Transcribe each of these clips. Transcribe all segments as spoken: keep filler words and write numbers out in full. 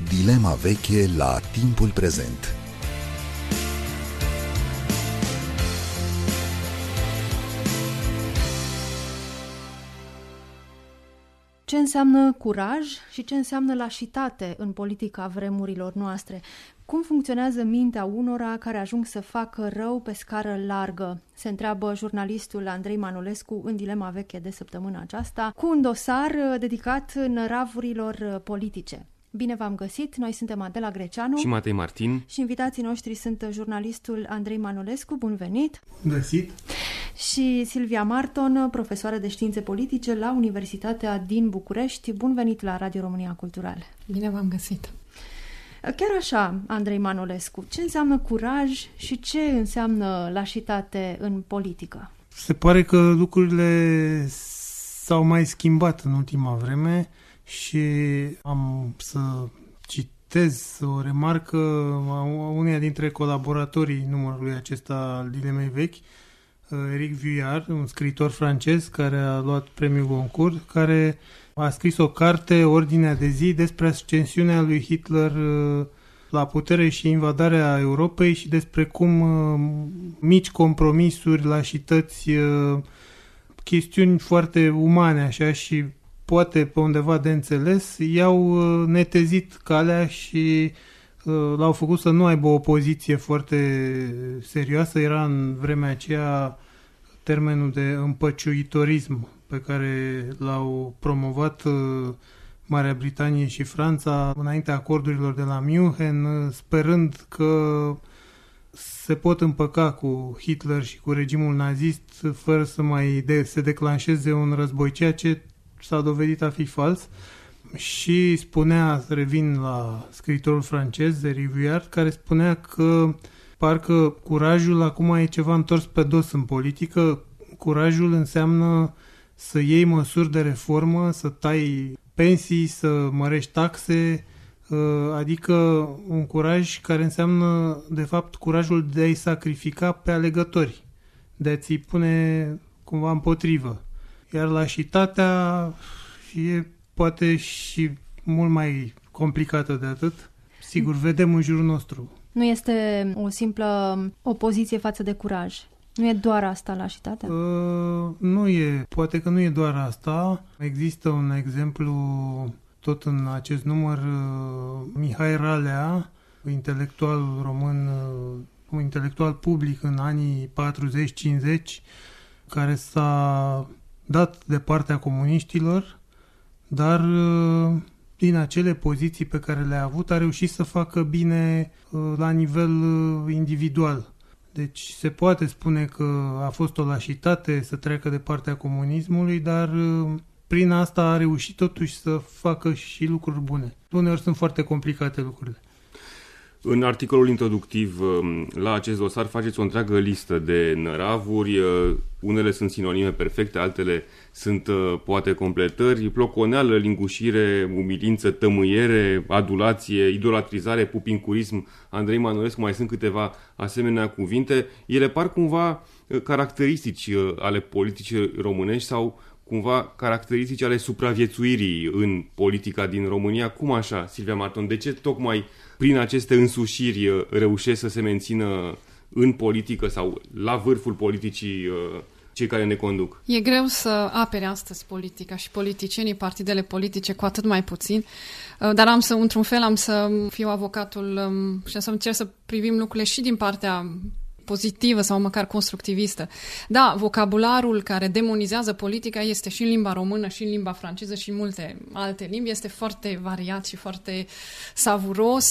Dilema veche la timpul prezent. Ce înseamnă curaj și ce înseamnă lașitate în politica vremurilor noastre? Cum funcționează mintea unora care ajung să facă rău pe scară largă? Se întreabă jurnalistul Andrei Manolescu în Dilema veche de săptămâna aceasta, cu un dosar dedicat năravurilor politice. Bine v-am găsit, noi suntem Adela Greceanu și Matei Martin și invitații noștri sunt jurnalistul Andrei Manolescu, bun venit! Găsit! Și Silvia Marton, profesoară de științe politice la Universitatea din București, bun venit la Radio România Cultural! Bine v-am găsit! Chiar așa, Andrei Manolescu, ce înseamnă curaj și ce înseamnă lașitate în politică? Se pare că lucrurile s-au mai schimbat în ultima vreme și am să citez o remarcă a uneia dintre colaboratorii numărului acesta al Dilemei vechi, Eric Vuillard, un scriitor francez care a luat premiul Goncourt, care a scris o carte, Ordinea de zi, despre ascensiunea lui Hitler la putere și invadarea Europei și despre cum mici compromisuri, lașități, chestiuni foarte umane așa și poate pe undeva de înțeles, i-au netezit calea și l-au făcut să nu aibă o poziție foarte serioasă. Era în vremea aceea termenul de împăciuitorism pe care l-au promovat Marea Britanie și Franța înaintea acordurilor de la München, sperând că se pot împăca cu Hitler și cu regimul nazist fără să mai de- se declanșeze un război, ceea ce s-a dovedit a fi fals. Și spunea, revin la scriitorul francez, Eric Vuillard, care spunea că parcă curajul acum e ceva întors pe dos în politică. Curajul înseamnă să iei măsuri de reformă, să tai pensii, să mărești taxe, adică un curaj care înseamnă, de fapt, curajul de a-i sacrifica pe alegători, de a ți-i pune cumva împotrivă. Iar lașitatea e poate și mult mai complicată de atât. Sigur, vedem în jurul nostru. Nu este o simplă opoziție față de curaj. Nu e doar asta lașitatea? Uh, nu e. Poate că nu e doar asta. Există un exemplu tot în acest număr, uh, Mihai Ralea, intelectual român, uh, un intelectual public în anii patruzeci cincizeci, care s-a dat de partea comuniștilor, dar din acele poziții pe care le-a avut a reușit să facă bine la nivel individual. Deci se poate spune că a fost o lașitate să treacă de partea comunismului, dar prin asta a reușit totuși să facă și lucruri bune. Uneori sunt foarte complicate lucrurile. În articolul introductiv la acest dosar faceți o întreagă listă de năravuri, unele sunt sinonime perfecte, altele sunt poate completări, ploconeală, lingușire, umilință, tămâiere, adulație, idolatrizare, pupincurism. Andrei Manolescu, mai sunt câteva asemenea cuvinte. Ele par cumva caracteristici ale politicii românești sau cumva caracteristici ale supraviețuirii în politica din România. Cum așa, Silvia Marton? De ce tocmai prin aceste însușiri reușesc să se mențină în politică sau la vârful politicii cei care ne conduc? E greu să apere astăzi politica și politicienii, partidele politice, cu atât mai puțin, dar am să, într-un fel, am să fiu avocatul și să încerc să privim lucrurile și din partea pozitivă sau măcar constructivistă. Da, vocabularul care demonizează politica este și în limba română, și în limba franceză, și în multe alte limbi. Este foarte variat și foarte savuros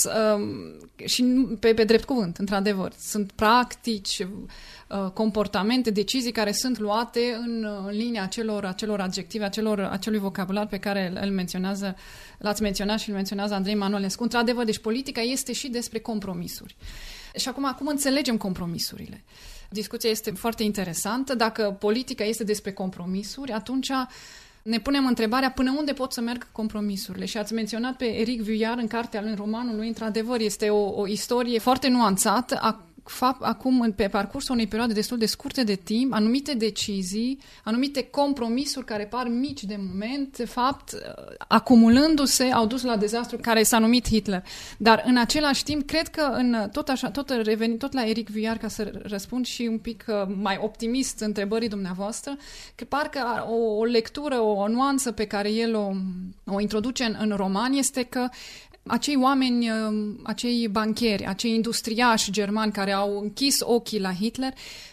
și pe, pe drept cuvânt, într-adevăr. Sunt practici, comportamente, decizii care sunt luate în, în linia acelor, acelor adjective, acelor, acelui vocabular pe care îl menționează, l-ați menționat și îl menționează Andrei Manolescu. Într-adevăr, deci politica este și despre compromisuri. Și acum, acum înțelegem compromisurile. Discuția este foarte interesantă. Dacă politica este despre compromisuri, atunci ne punem întrebarea până unde pot să merg compromisurile. Și ați menționat pe Eric Vuillard în cartea lui, în romanul lui, într-adevăr, este o, o istorie foarte nuanțată a fapt, acum, pe parcursul unei perioade destul de scurte de timp, anumite decizii, anumite compromisuri care par mici de moment, de fapt, acumulându-se, au dus la dezastru care s-a numit Hitler. Dar, în același timp, cred că, în, tot așa, tot reveni, tot la Eric Vuillard, ca să răspund și un pic mai optimist întrebării dumneavoastră, că parcă o, o lectură, o nuanță pe care el o, o introduce în, în roman este că acei oameni, acei bancheri, acei industriași germani care au închis ochii la Hitler,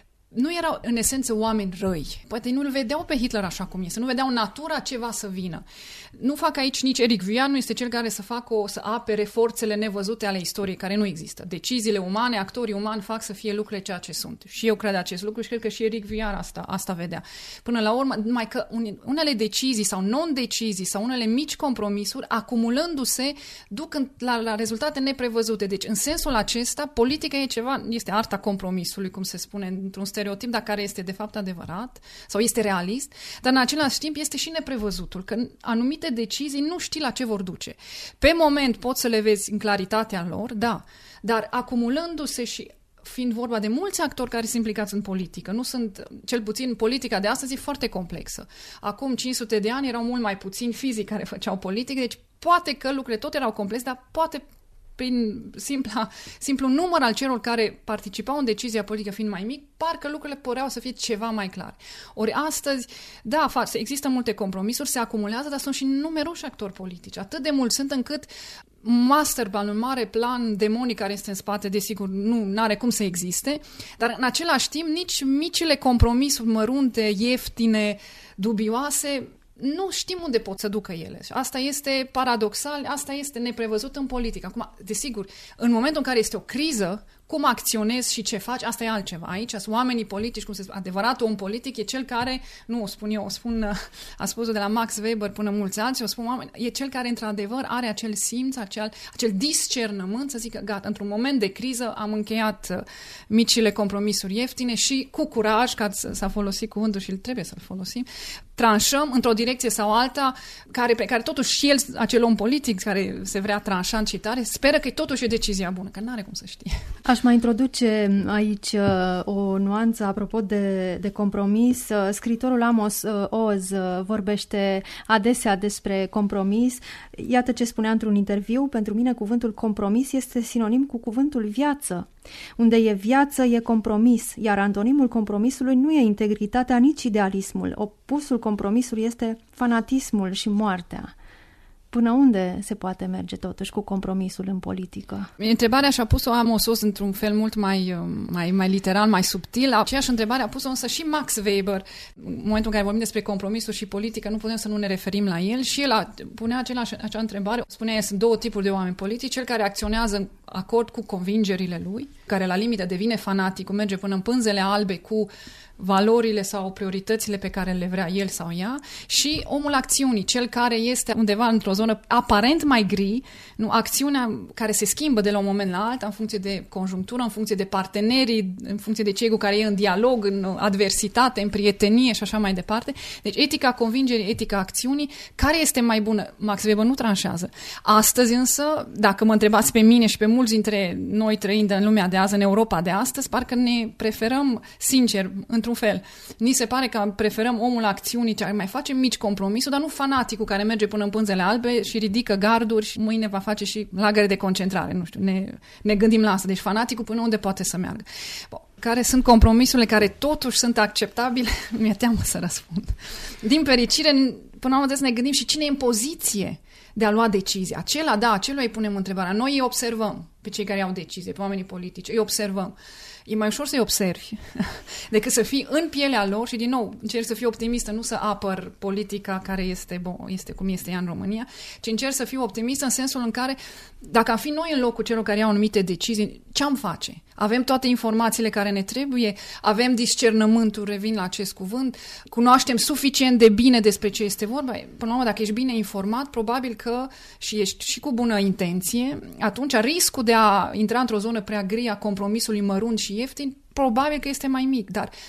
nu erau în esență oameni răi. Poate nu-l vedeau pe Hitler așa cum este, nu vedeau natura ceva să vină. Nu fac aici nici Eric Vuillard, nu este cel care să facă o, să apere forțele nevăzute ale istoriei, care nu există. Deciziile umane, actorii umani fac să fie lucrurile ceea ce sunt. Și eu cred acest lucru și cred că și Eric Vuillard asta, asta vedea. Până la urmă, numai că unele decizii sau non-decizii sau unele mici compromisuri, acumulându-se, duc în, la, la rezultate neprevăzute. Deci, în sensul acesta, politica e ceva, este arta compromisului, cum se spune într-un stereotip, dar care este de fapt adevărat sau este realist, dar în același timp este și neprevăzutul, că anumite decizii nu știi la ce vor duce. Pe moment poți să le vezi în claritatea lor, da, dar acumulându-se și fiind vorba de mulți actori care sunt implicați în politică, nu sunt, cel puțin politica de astăzi e foarte complexă. Acum cinci sute de ani erau mult mai puțini fizici care făceau politică, deci poate că lucrurile tot erau complexe, dar poate prin simpla, simplu număr al celor care participau în decizia politică fiind mai mic, parcă lucrurile păreau să fie ceva mai clare. Ori astăzi, da, există multe compromisuri, se acumulează, dar sunt și numeroși actori politici. Atât de mulți sunt încât masterplan, un mare plan demonic care este în spate, desigur, nu are cum să existe, dar în același timp nici micile compromisuri mărunte, ieftine, dubioase, nu știm unde pot să ducă ele. Asta este paradoxal, asta este neprevăzut în politică. Acum, desigur, în momentul în care este o criză, cum acționezi și ce faci, asta e altceva. Aici sunt oamenii politici, cum se spune, adevăratul om politic e cel care, nu o spun eu, o spun, a spus-o de la Max Weber până mulți alții, o spun oameni, e cel care într-adevăr are acel simț, acel, acel discernământ, să zică, gata, într-un moment de criză am încheiat micile compromisuri ieftine și cu curaj, ca s-a folosit cuvântul și trebuie să-l folosim, tranșăm într-o direcție sau alta, care, pe care totuși și el, acel om politic care se vrea tranșant și tare, speră că totuși e decizia bună, că n-are cum să știe. Aș mai introduce aici o nuanță apropo de, de compromis. Scriitorul Amos Oz vorbește adesea despre compromis. Iată ce spunea într-un interviu: pentru mine cuvântul compromis este sinonim cu cuvântul viață. Unde e viață, e compromis, iar antonimul compromisului nu e integritatea, nici idealismul. Opusul compromisului este fanatismul și moartea. Până unde se poate merge totuși cu compromisul în politică? Întrebarea și-a pus-o Amos Oz într-un fel mult mai, mai, mai literal, mai subtil. Aceeași întrebare a pus-o însă și Max Weber. În momentul în care vorbim despre compromisul și politică, nu putem să nu ne referim la el. Și el a, punea același, acea întrebare. Spunea, sunt două tipuri de oameni politici. Cel care acționează în acord cu convingerile lui, care la limită devine fanatic, merge până în pânzele albe cu valorile sau prioritățile pe care le vrea el sau ea, și omul acțiunii, cel care este undeva într-o zonă aparent mai gri, nu, acțiunea care se schimbă de la un moment la alta în funcție de conjunctură, în funcție de partenerii, în funcție de cei cu care e în dialog, în adversitate, în prietenie și așa mai departe. Deci etica convingerii, etica acțiunii, care este mai bună? Max Weber nu tranșează. Astăzi însă, dacă mă întrebați pe mine și pe mulți dintre noi trăind în lumea de azi, în Europa de astăzi, parcă ne preferăm, sincer, într-un fel. Ni se pare că preferăm omul acțiunii, care mai face mici compromisuri, dar nu fanaticul care merge până în pânzele albe și ridică garduri și mâine va face și lagăre de concentrare. Nu știu, ne, ne gândim la asta. Deci fanaticul până unde poate să meargă. Bun. Care sunt compromisurile care totuși sunt acceptabile? Mi-e teamă să răspund. Din fericire, până la urmă să ne gândim și cine e în poziție de a lua decizii. Acela, da, acelui îi punem întrebarea. Noi îi observăm pe cei care iau decizie, pe oamenii politici, îi observăm. E mai ușor să-i observi decât să fii în pielea lor și, din nou, încerc să fiu optimistă, nu să apăr politica care este, bon, este cum este ea în România, ci încerc să fiu optimistă în sensul în care, dacă am fi noi în locul celor care iau anumite decizii, ce-am face? Avem toate informațiile care ne trebuie, avem discernământul, revin la acest cuvânt, cunoaștem suficient de bine despre ce este vorba. Până la urmă, dacă ești bine informat, probabil că și ești și cu bună intenție, atunci riscul de a intra într-o zonă prea gri a compromisului mărunt și ieftin, probabil că este mai mic, dar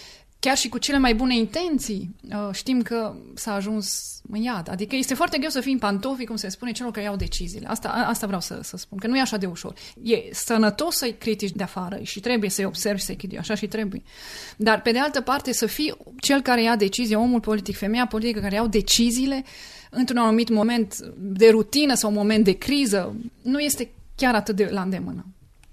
chiar și cu cele mai bune intenții, știm că s-a ajuns în iad. Adică este foarte greu să fii în pantofii, cum se spune, celor care iau deciziile. Asta, asta vreau să, să spun, că nu e așa de ușor. E sănătos să-i critici de afară și trebuie să-i observi, să-i critici, așa și trebuie. Dar, pe de altă parte, să fii cel care ia decizie, omul politic, femeia politică care iau deciziile într-un anumit moment de rutină sau un moment de criză, nu este chiar atât de la îndemână.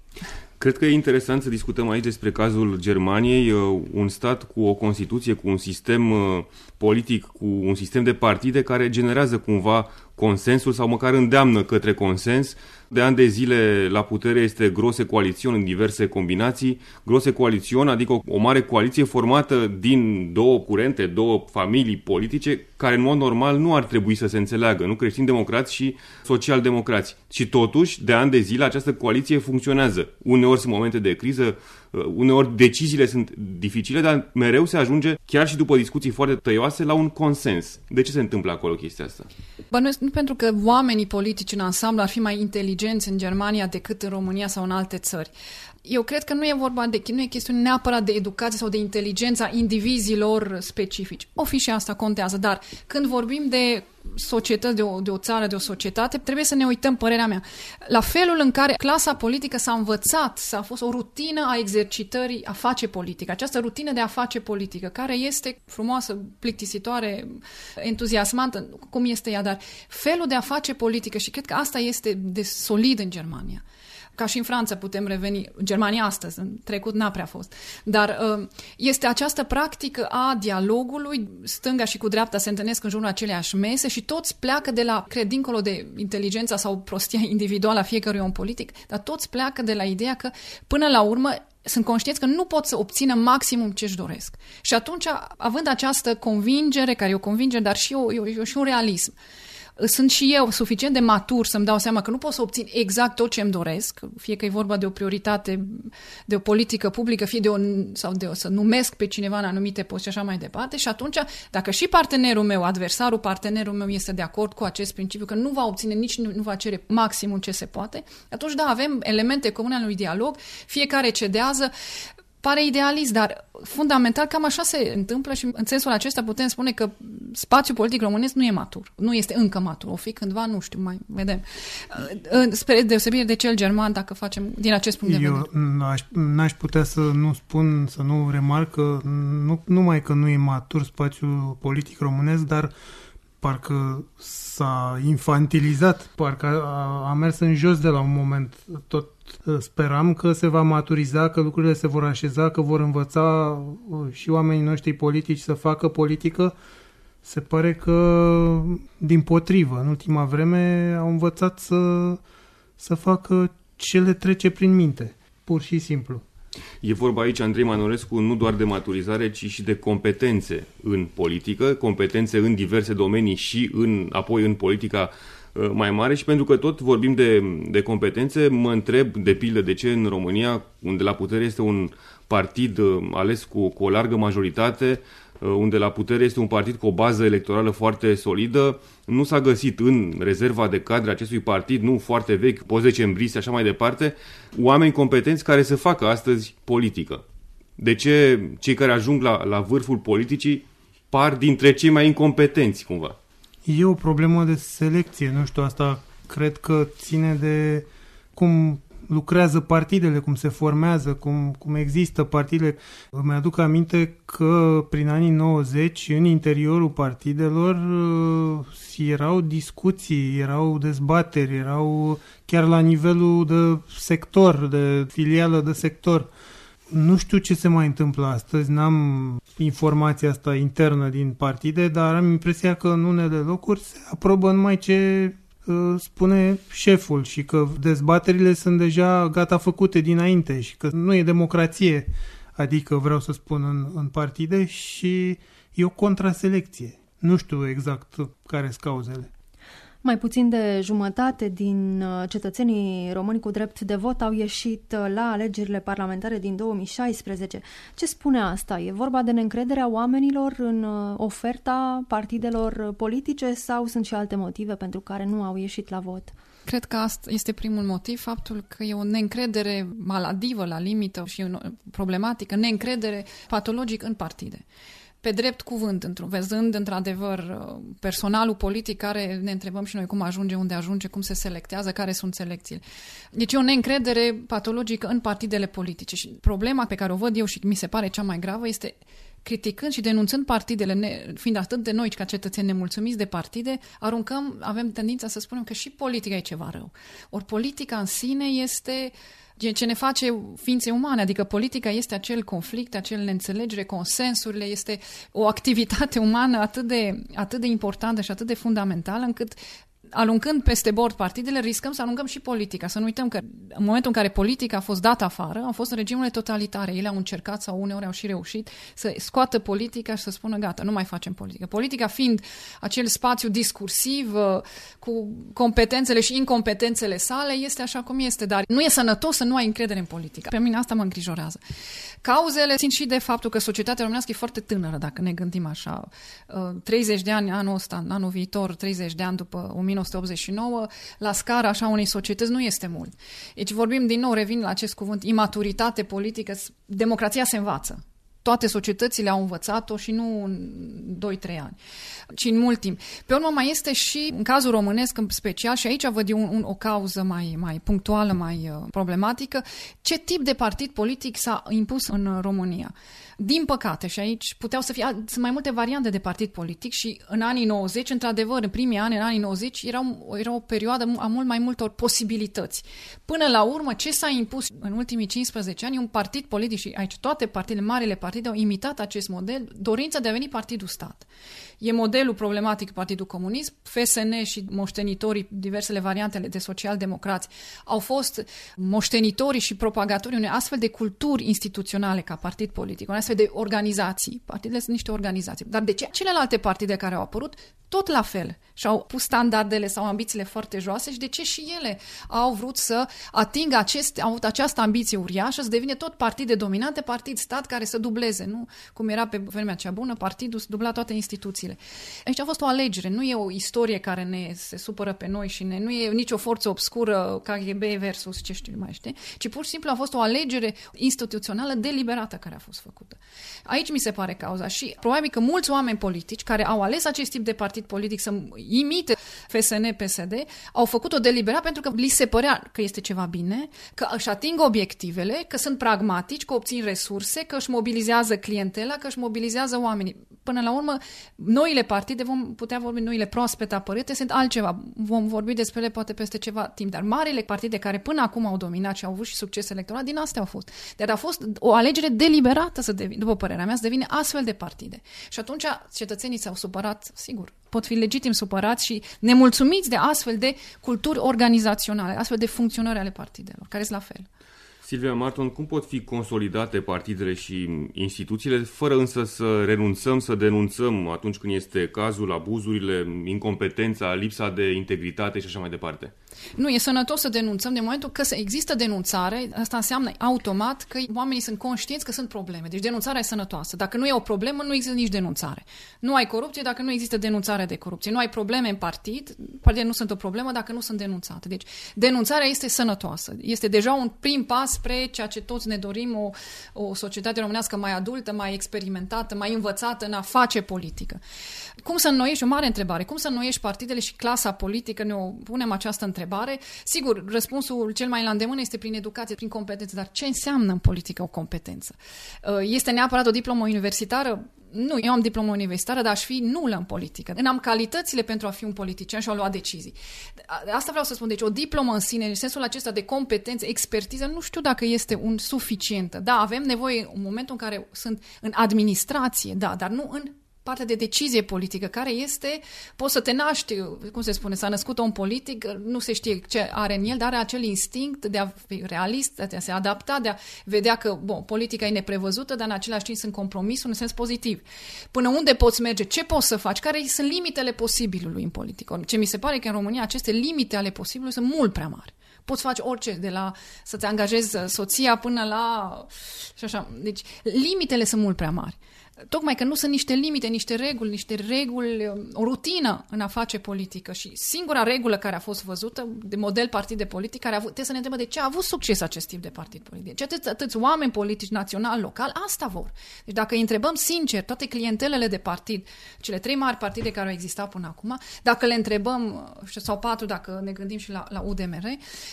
Cred că e interesant să discutăm aici despre cazul Germaniei, un stat cu o Constituție, cu un sistem politic, cu un sistem de partide care generează cumva consensul sau măcar îndeamnă către consens. De ani de zile la putere este Große Koalition în diverse combinații. Große Koalition, adică o, o mare coaliție formată din două curente, două familii politice, care în mod normal nu ar trebui să se înțeleagă, nu, creștini-democrați și social-democrați. Și totuși, de ani de zile, această coaliție funcționează. Uneori sunt momente de criză, uneori deciziile sunt dificile, dar mereu se ajunge, chiar și după discuții foarte tăioase, la un consens. De ce se întâmplă acolo chestia asta? Bănuiesc nu pentru că oamenii politici în ansamblu ar fi mai inteligenți în Germania decât în România sau în alte țări. Eu cred că nu e vorba de, nu e chestiune neapărat de educație sau de inteligența indivizilor specifici. O fi și asta contează, dar când vorbim de societăți, de o, de o țară, de o societate, trebuie să ne uităm, părerea mea, la felul în care clasa politică s-a învățat, s-a fost o rutină a exercitării, a face politică, această rutină de a face politică, care este frumoasă, plictisitoare, entuziasmantă, cum este ea, dar felul de a face politică și cred că asta este de solid în Germania. Ca și în Franța putem reveni, Germania astăzi, în trecut n-a prea fost, dar este această practică a dialogului, stânga și cu dreapta se întâlnesc în jurul aceleași mese și toți pleacă de la, cred, dincolo de inteligența sau prostia individuală a fiecărui om politic, dar toți pleacă de la ideea că, până la urmă, sunt conștienți că nu pot să obțină maximum ce își doresc. Și atunci, având această convingere, care e o convingere, dar și, o, e o, și un realism, sunt și eu suficient de matur să-mi dau seama că nu pot să obțin exact tot ce îmi doresc, fie că e vorba de o prioritate, de o politică publică, fie de o, sau de o, să numesc pe cineva în anumite poste și așa mai departe. Și atunci, dacă și partenerul meu, adversarul partenerul meu este de acord cu acest principiu, că nu va obține, nici nu, nu va cere maximum ce se poate, atunci da, avem elemente comune ale unui dialog, fiecare cedează. Pare idealist, dar fundamental cam așa se întâmplă și în sensul acesta putem spune că spațiul politic românesc nu e matur. Nu este încă matur. O fi cândva, nu știu, mai vedem. Spre deosebire de cel german, dacă facem din acest punct de vedere. Eu n-aș, n-aș putea să nu spun, să nu remarc că nu numai că nu e matur spațiul politic românesc, dar parcă s-a infantilizat, parcă a, a mers în jos de la un moment. Tot speram că se va maturiza, că lucrurile se vor așeza, că vor învăța și oamenii noștri politici să facă politică. Se pare că, dimpotrivă, în ultima vreme au învățat să, să facă ce le trece prin minte, pur și simplu. E vorba aici, Andrei Manorescu, nu doar de maturizare, ci și de competențe în politică, competențe în diverse domenii și în, apoi în politica mai mare. Și pentru că tot vorbim de, de competențe, mă întreb, de pildă, de ce în România, unde la putere este un partid ales cu, cu o largă majoritate, unde la putere este un partid cu o bază electorală foarte solidă, nu s-a găsit în rezerva de cadre acestui partid, nu foarte vechi, post decembrise, așa mai departe, oameni competenți care să facă astăzi politică. De ce cei care ajung la, la vârful politicii par dintre cei mai incompetenți, cumva? E o problemă de selecție, nu știu, asta cred că ține de cum lucrează partidele, cum se formează, cum, cum există partidele. Îmi aduc aminte că prin anii nouăzeci, în interiorul partidelor, erau discuții, erau dezbateri, erau chiar la nivelul de sector, de filială de sector. Nu știu ce se mai întâmplă astăzi, n-am informația asta internă din partide, dar am impresia că în unele locuri se aprobă numai ce uh, spune șeful și că dezbaterile sunt deja gata făcute dinainte și că nu e democrație, adică vreau să spun în, în partide, și e o contraselecție. Nu știu exact care sunt cauzele. Mai puțin de jumătate din cetățenii români cu drept de vot au ieșit la alegerile parlamentare din două mii șaisprezece. Ce spune asta? E vorba de neîncrederea oamenilor în oferta partidelor politice sau sunt și alte motive pentru care nu au ieșit la vot? Cred că asta este primul motiv, faptul că e o neîncredere maladivă la limită și o problematică, neîncredere patologic în partide. Pe drept cuvânt, văzând într-adevăr personalul politic care ne întrebăm și noi cum ajunge, unde ajunge, cum se selectează, care sunt selecțiile. Deci e o neîncredere patologică în partidele politice și problema pe care o văd eu și mi se pare cea mai gravă este criticând și denunțând partidele, ne, fiind atât de noi ca cetățeni nemulțumiți de partide, aruncăm, avem tendința să spunem că și politica e ceva rău. Ori politica în sine este ce ne face ființe umane, adică politica este acel conflict, acel neînțelegere, consensurile, este o activitate umană atât de, atât de importantă și atât de fundamentală încât aluncând peste bord partidele, riscăm să aluncăm și politica. Să nu uităm că în momentul în care politica a fost dată afară, au fost regimurile totalitare. Ele au încercat sau uneori au și reușit să scoată politica și să spună gata, nu mai facem politică. Politica fiind acel spațiu discursiv cu competențele și incompetențele sale, este așa cum este, dar nu e sănătos să nu ai încredere în politică. Pe mine asta mă îngrijorează. Cauzele țin și de faptul că societatea românească e foarte tânără, dacă ne gândim așa. treizeci de ani anul ăsta, anul viitor, treizeci de ani după o mie nouă sute optzeci și nouă, la scara așa unei societăți nu este mult. Deci vorbim din nou, revin la acest cuvânt, imaturitate politică, democrația se învață. Toate societățile au învățat-o și nu în doi trei ani, ci în mult timp. Pe urmă mai este și, în cazul românesc în special, și aici văd eu un, un, o cauză mai, mai punctuală, mai uh, problematică, ce tip de partid politic s-a impus în România. Din păcate, și aici puteau să fie, sunt mai multe variante de partid politic și în anii nouăzeci, într-adevăr, în primii ani, în anii nouăzeci, era, era o perioadă a mult mai multor posibilități. Până la urmă, ce s-a impus în ultimii cincisprezece ani, un partid politic, și aici toate partidele, marile partide au imitat acest model, dorința de a veni partidul stat. E modelul problematic Partidul Comunist, F S N și moștenitorii, diversele variantele de social-democrați, au fost moștenitorii și propagatorii unei astfel de culturi instituționale ca partid politic, unei astfel de organizații. Partidele sunt niște organizații. Dar de ce celelalte partide care au apărut, tot la fel, și-au pus standardele sau ambițiile foarte joase și de ce și ele au vrut să atingă acest, au avut această ambiție uriașă, să devine tot partide dominante, partid stat care să dubleze, nu? Cum era pe vremea cea bună, partidul să dubla toate instituțiile. Aici a fost o alegere, nu e o istorie care ne se supără pe noi și ne, nu e nicio forță obscură K G B versus ce știu mai știi, ci pur și simplu a fost o alegere instituțională deliberată care a fost făcută. Aici mi se pare cauza și probabil că mulți oameni politici care au ales acest tip de partid politic să imite F S N P S D au făcut-o deliberat pentru că li se părea că este ceva bine, că își ating obiectivele, că sunt pragmatici, că obțin resurse, că își mobilizează clientela, că își mobilizează oamenii. Până la urmă, noile partide, vom putea vorbi, noile proaspete apărute, sunt altceva. Vom vorbi despre ele poate peste ceva timp, dar marile partide care până acum au dominat și au avut și succes electoral, din astea au fost. Dar a fost o alegere deliberată, să devine, după părerea mea, să devine astfel de partide. Și atunci cetățenii s-au supărat, sigur, pot fi legitim supărați și nemulțumiți de astfel de culturi organizaționale, astfel de funcționări ale partidelor, care sunt la fel. Silvia Marton, cum pot fi consolidate partidele și instituțiile, fără însă să renunțăm, să denunțăm atunci când este cazul, abuzurile, incompetența, lipsa de integritate și așa mai departe? Nu, e sănătos să denunțăm de momentul că există denunțare, asta înseamnă automat că oamenii sunt conștienți că sunt probleme. Deci denunțarea e sănătoasă. Dacă nu e o problemă, nu există nici denunțare. Nu ai corupție dacă nu există denunțare de corupție. Nu ai probleme în partid, partidele nu sunt o problemă dacă nu sunt denunțate. Deci denunțarea este sănătoasă. Este deja un prim pas spre ceea ce toți ne dorim, o, o societate românească mai adultă, mai experimentată, mai învățată în a face politică. Cum să înnoiești, o mare întrebare, cum să înnoiești partidele și clasa politică, ne o punem această întrebare. Sigur, răspunsul cel mai la îndemână este prin educație, prin competență, dar ce înseamnă în politică o competență? Este neapărat o diplomă universitară? Nu, eu am diplomă universitară, dar aș fi nulă în politică. Am calitățile pentru a fi un politician și a lua decizii. Asta vreau să spun. Deci o diplomă în sine, în sensul acesta de competență, expertiză, nu știu dacă este un suficientă. Da, avem nevoie în momentul în care sunt în administrație, da, dar nu în partea de decizie politică, care este, poți să te naști, cum se spune, s-a născut un politic, nu se știe ce are în el, dar are acel instinct de a fi realist, de a se adapta, de a vedea că, bun, politica e neprevăzută, dar în același timp sunt compromisuri în sens pozitiv. Până unde poți merge? Ce poți să faci? Care sunt limitele posibilului în politică? Ce mi se pare că în România aceste limite ale posibilului sunt mult prea mari. Poți face orice, de la să-ți angajezi soția până la... și așa. Deci, limitele sunt mult prea mari. tocmai că nu sunt niște limite, niște reguli, niște reguli, o rutină în a face politică și singura regulă care a fost văzută de model partid de politic, care a avut, trebuie să ne întrebăm de ce a avut succes acest tip de partid politic. Ce atâți, atâți oameni politici, național, local, asta vor. Deci dacă îi întrebăm sincer toate clientelele de partid, cele trei mari partide care au existat până acum, dacă le întrebăm, sau patru dacă ne gândim și la, la U D M R,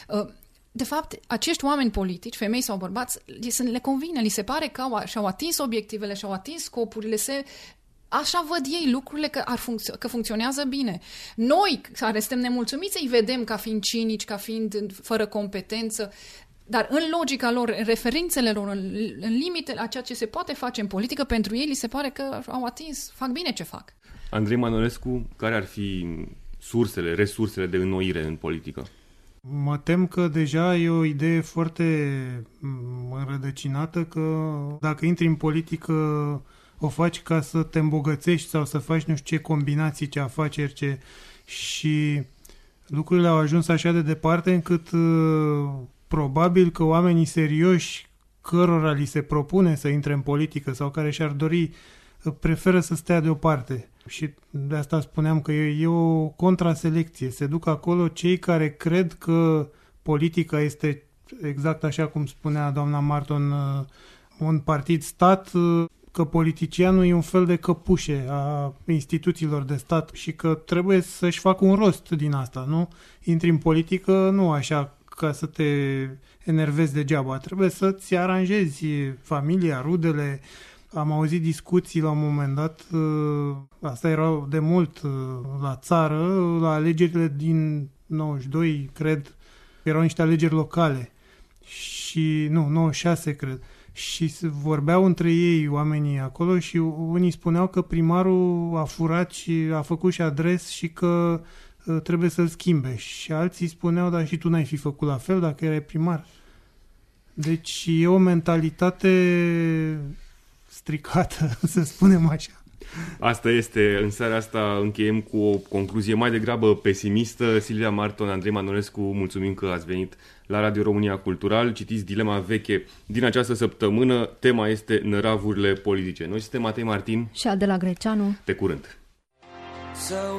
de fapt, acești oameni politici, femei sau bărbați, le convine, li se pare că au, și-au atins obiectivele, și-au atins scopurile, se, așa văd ei lucrurile că, ar funcț- că funcționează bine. Noi, care suntem nemulțumiți, îi vedem ca fiind cinici, ca fiind fără competență, dar în logica lor, în referințele lor, în, în limitele a ceea ce se poate face în politică, pentru ei li se pare că au atins, fac bine ce fac. Andrei Manolescu, care ar fi sursele, resursele de înnoire în politică? Mă tem că deja e o idee foarte înrădăcinată că dacă intri în politică o faci ca să te îmbogățești sau să faci nu știu ce combinații, ce afaceri, ce... și lucrurile au ajuns așa de departe încât probabil că oamenii serioși cărora li se propune să intre în politică sau care și-ar dori preferă să stea deoparte. Și de asta spuneam că e, e o contraselecție. Se duc acolo cei care cred că politica este, exact așa cum spunea doamna Marton, un partid-stat, că politicianul e un fel de căpușe a instituțiilor de stat și că trebuie să-și facă un rost din asta, nu? Intri în politică nu așa ca să te enervezi degeaba. Trebuie să-ți aranjezi familia, rudele. Am auzit discuții la un moment dat, asta era de mult la țară, la alegerile din nouăzeci și doi, cred, erau niște alegeri locale. Și, nu, nouăzeci și șase, cred. Și vorbeau între ei oamenii acolo și unii spuneau că primarul a furat și a făcut și adres și că trebuie să-l schimbe. Și alții spuneau, dar și tu n-ai fi făcut la fel dacă erai primar. Deci e o mentalitate stricată, să spunem așa. Asta este. În seara asta încheiem cu o concluzie mai degrabă pesimistă. Silvia Marton, Andrei Manolescu, mulțumim că ați venit la Radio România Cultural. Citiți Dilema veche din această săptămână. Tema este năravurile politice. Noi suntem Matei Martin și Adela Greceanu. Pe curând!